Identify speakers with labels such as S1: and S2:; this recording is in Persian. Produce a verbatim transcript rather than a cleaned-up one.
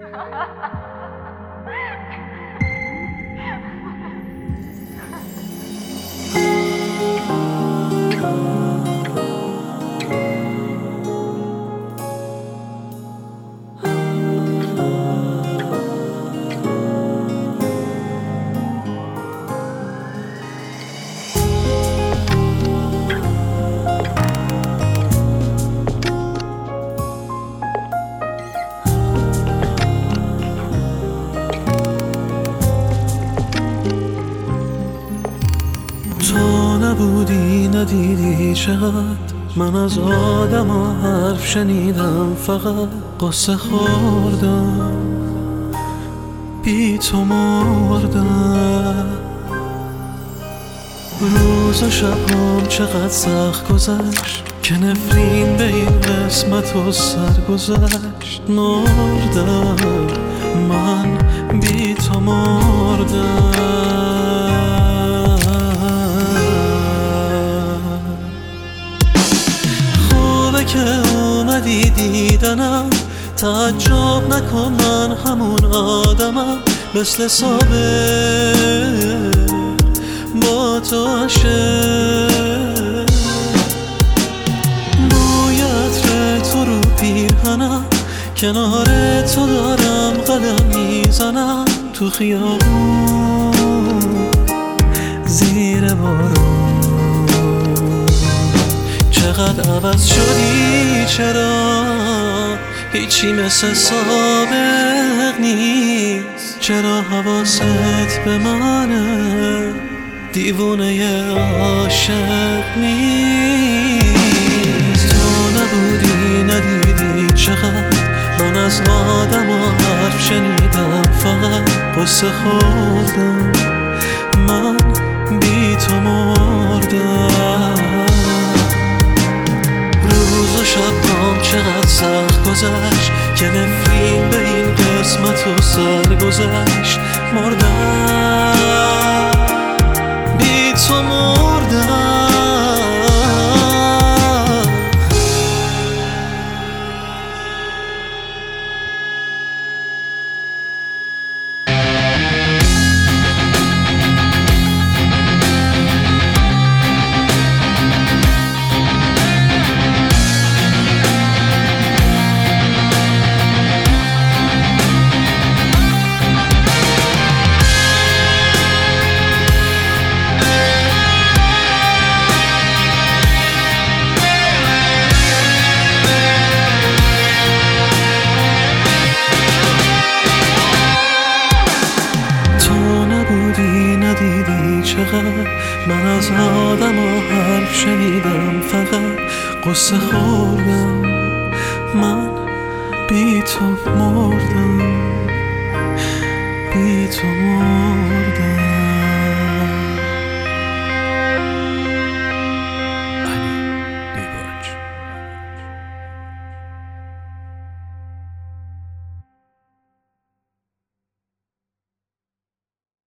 S1: تو نبودی ندیدی چقدر من از آدم ها حرف شنیدم، فقط قصه خوردم بی تو مردم. روز و شبام چقدر سخت گذشت که نفرین به این قسمت و سر گذشت. مردم من بی تو مردم. که اومدی دیدنم، تعجب نکن من همون آدمم، مثل صابر با تو عاشق. بوی عطر تو رو پیرهنم، کنار تو دارم قدم میزنم، تو خیابون زیر بارون. چقدر عوض شدی، چرا هیچی مثل سابق نیست؟ چرا حواست به منه، دیوونه عاشق نیست؟ تو نبودی ندیدی چقدر من از آدم و حرف شنیدم، فقط قصه خوردم من بی تو مردم. روز و شبام چقدر سخت گذشت که نفرین به این قسمت و سر گذشت. مردم بی تو مردم. ندیدی چقدر من از آدم و حرف شنیدم، فقط قصه خوردم من بی تو مردم.